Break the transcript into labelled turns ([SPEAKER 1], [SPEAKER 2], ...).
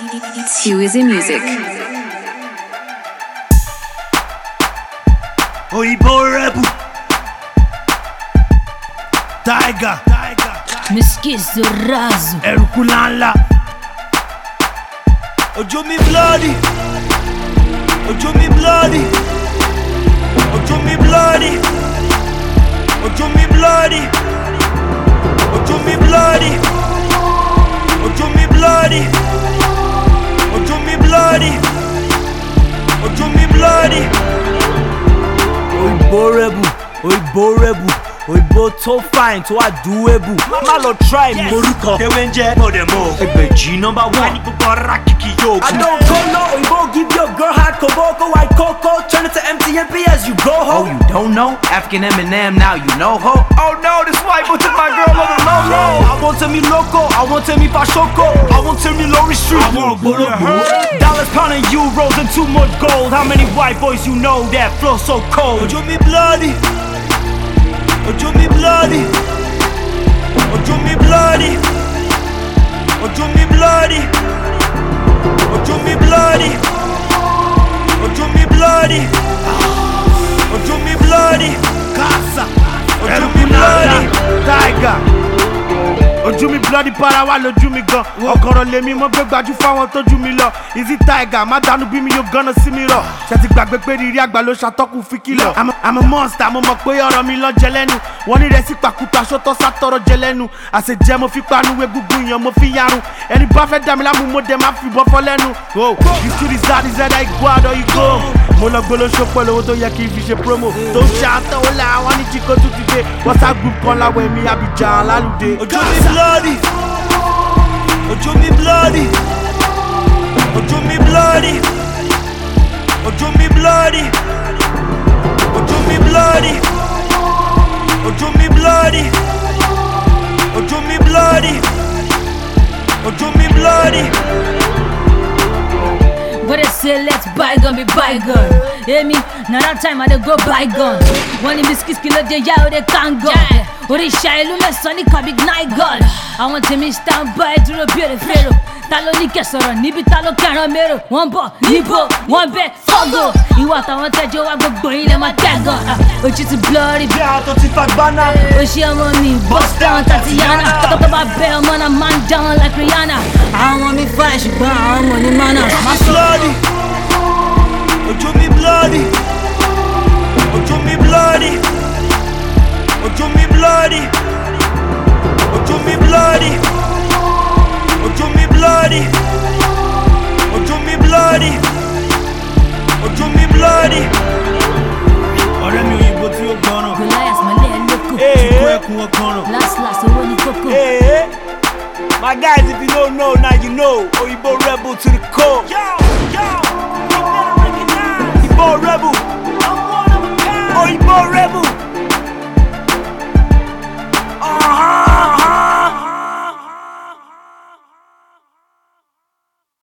[SPEAKER 1] It's Hughesy Music.
[SPEAKER 2] Oyibo Rebel Tiger
[SPEAKER 3] Mesquise raso
[SPEAKER 2] Erukulanla Ojo mi bloody Ojo mi bloody Ojo mi bloody Ojo mi bloody Ojo mi bloody Ojo mi bloody Ojo mi bloody Ojo mi bloody Oyibo Rebel Oyibo tó fine tó doable. Má lọ try me. Orúkọ Ewé ń jẹ́ Mọ̀dẹ̀mọ̀. Ẹgbẹ̀jì number one. Ní gbogbo ara kìkì yóò.
[SPEAKER 4] I don't go no Oyibo give your girl hot koboko white cocoa. Turn it to MTMP as you go ho.
[SPEAKER 5] Oh, you don't know? African Eminem now you know ho.
[SPEAKER 4] Oh no, this white boy took my girl on the low low. I want me loco, I want me fashoko, I want me Lori Street.
[SPEAKER 2] I want Gbólógbó.
[SPEAKER 4] Dollars, pound and euros and too much gold. How many white boys you know that flow so cold?
[SPEAKER 2] Ojo mi bloody. Ojo mi bloody. Ojo mi bloody. Ojo mi bloody. Ojo mi bloody. Ojo mi bloody. Ojo mi bloody. Casa. Ojo mi bloody. Tiger. Ojú mi bloody para wá lójú mi gan. Ọ̀gọ̀rọ̀ lèmi mo gbé gbajú fáwọn tójú mi lọ. Easy Tiger má dánú bí mi yóò gánà sí mi rọ̀. Ṣé ti gbàgbé pé rírí àgbà ló ṣàtọ́kùn fi kìlọ̀. I'm a monster mo mọ̀ pé ọ̀rọ̀ mi lọ jẹ lẹ́nu. Wọ́n ní rẹ̀ sí pàkúta ṣótọ́ sátọ́rọ̀ jẹ lẹ́nu. Àṣejẹ mo fi panu egungun ìyàn mo fi yarun. Ẹni bá fẹ́ dá mi lámú mo dẹ̀ máa fi bọ́ fọ́ lẹ́nu. You still decide I go out or you go. Mo lọ gbólóṣó pẹ̀lú owó tó yẹ kí n fi ṣe promo. Tó ń ṣe àtọ̀wọ́ la àwọn ní jíkó tún ti dé. WhatsApp group kan láwọ̀ èmi Abidjan lálùdé. Ojú mi bloody. Ojo mi bloody. Ojo mi bloody. Ojo mi bloody. Ojo mi bloody. Ojo mi bloody. Ojo mi bloody. Ojo mi bloody.
[SPEAKER 3] But they say let's bygone be bygone. Hear me? Now that time I dey go bygone. One in biscuits kilo dey ya they can't go. Oríṣà ìlú mẹ́sàn-án ní kabig naigol. Àwọn tèmi stand by dúró bí èrè fèrò. Ta ló ní kẹ́ sọ̀rọ̀ níbi ta ló kẹ́ran mérò. Wọ́n bọ̀ níbo wọ́n bẹ fọ́gò. Ìwà àtàwọn tẹ́jọ́ wá gbogbo ilẹ̀ máa tẹ́gàn. Ojú ti blurry
[SPEAKER 4] bí àwọn tó ti fagbáná.
[SPEAKER 3] ó ṣe ọmọ mi bust down Tatiana. Tọ́tọ́ bá bẹ ọmọ náà man down like Rihanna. Àwọn mi fine ṣùgbọ́n àwọn ọmọ ní manners.
[SPEAKER 2] Bloody. Ojo mi bloody. Ojo mi bloody. Ojo mi bloody. Ojo mi bloody. Ojo mi bloody. Ojo mi bloody. Ojo mi bloody. Ọ̀rẹ́ mi òyìnbó tí ó gbọ́ràn.
[SPEAKER 3] Goliath malẹ̀ lóko.
[SPEAKER 2] Ìkó ẹkùn ọkànràn.
[SPEAKER 3] Last owó ní kókó.
[SPEAKER 4] My guys, if you don't know, now you know. Oyibo Rebel to the core.